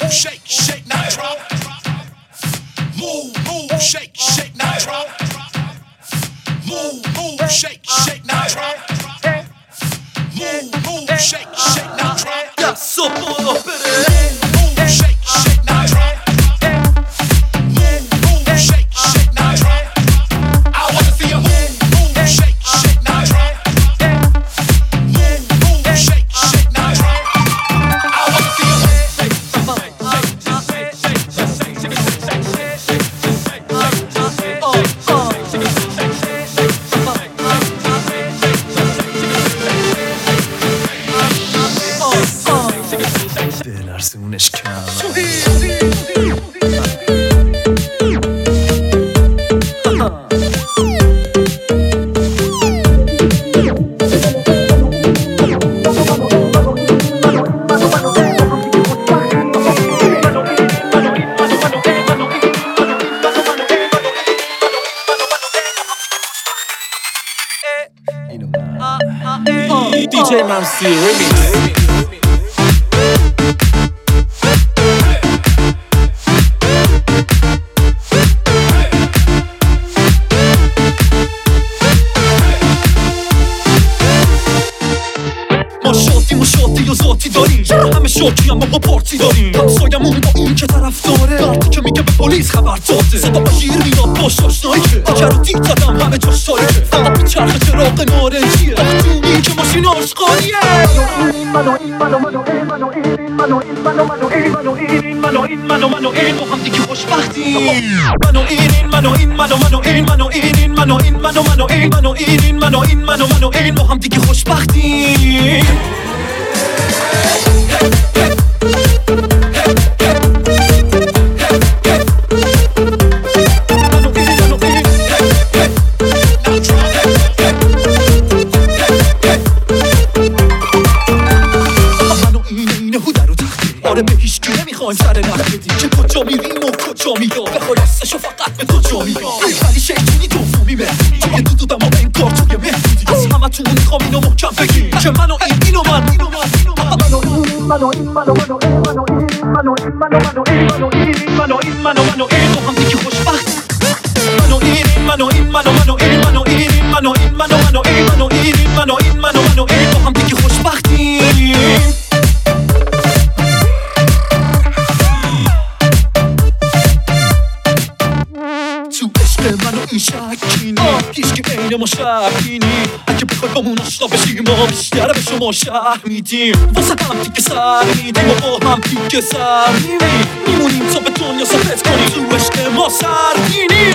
shake, shake, now drop. Move, shake, shake, now drop. Move, shake, shake, now drop. Move, shake, shake, now drop. Ya sopolo pere. Move, shake, shake, now drop. Move, shake, shake, now drop. I wanna see you move, shake, shake, now drop. Move, shake, shake, now drop. I wanna see you بلرزونش کم DJ Mamsi Remix. شاطی و ذاتی داریم همه شاکی اما با پارتی داریم همسایمون با این که طرف داره وقتی که میگه به پلیس خبر داده صدا بشیر میاد باش آشنایی که اگر رو دید زدم همه جاش تاریکه فقط میچرخه چراغ نارنجیه وقتی که ماشین آشغالیه این با هم دیگه خوشبختیم این با هم دیگه خوشبختیم آره به هیچ کی نمیخوایم سر نخ بدیم که کجا میریم و کجا میام بخوای راستشو فقط به تو جا میگم ولی شیطونی دومی مهدی توی دودم و انکار توی مهدی از همه تون میخوام اینو محکم بگیم که منو اینو من با هم دیگه خوشبخت با هم دیگه خوشبختیم منو این شکینی هیچ که عین ما شکینی اگه بخوای با مون آشنا بشیم ما بیشتر به شما شهر میدیم واسه هم دیگه سر میدیم و با هم دیگه سر میمونیم تا به دنیا ثابت کنیم تو عشق ما سرگینیم